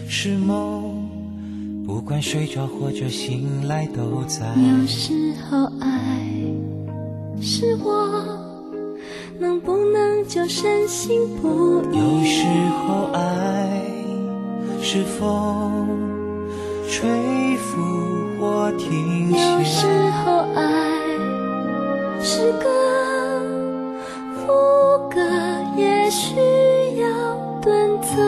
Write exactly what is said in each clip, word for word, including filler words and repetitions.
是梦，不管睡着或者醒来都在。 有时候爱是我能不能就深信不疑， 有时候爱是风吹拂或停歇， 有时候爱是歌副歌也需要顿奏，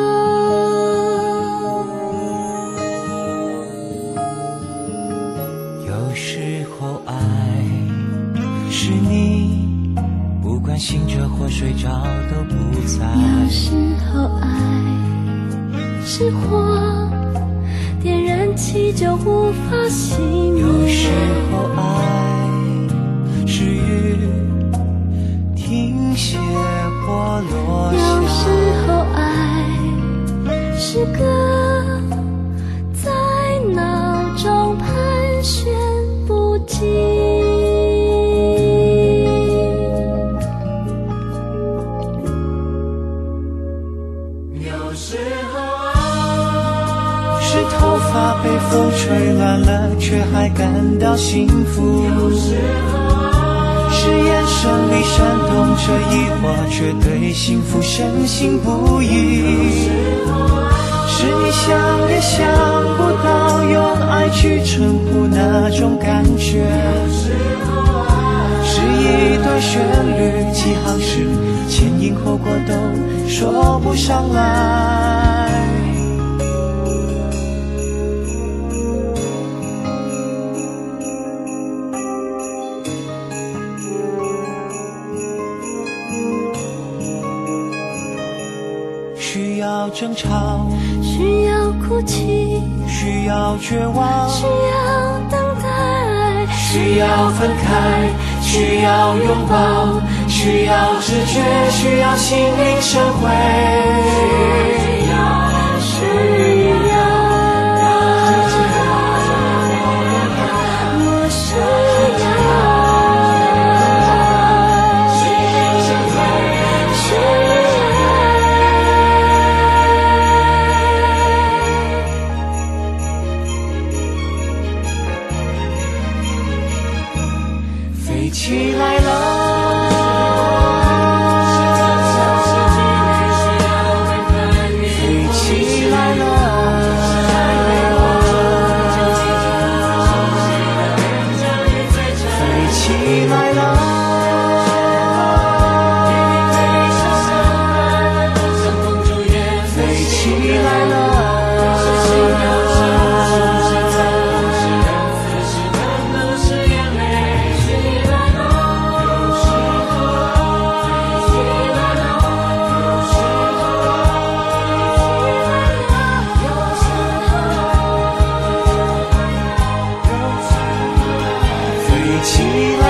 有时候爱是你不管醒着或睡着都不在， 有时候爱是火点燃起就无法熄灭， 有时候爱是雨停歇或落下， 有时候爱是歌在脑中盘旋不尽， 有时候爱是头发被风吹乱了却还感到幸福，有时候爱是眼神里闪动着疑惑却对幸福深信不疑，有时候爱是你想也想不到用爱去称呼那种感觉，有时候爱是一段旋律几行诗前因后果都说不上来，需要争吵， 需要哭泣， 需要绝望， 需要等待， 需要分开，需要拥抱，需要直觉，需要心领神会，需要需要我需飞起来了，飞起来了，飞起来了，飞起来了。飞起来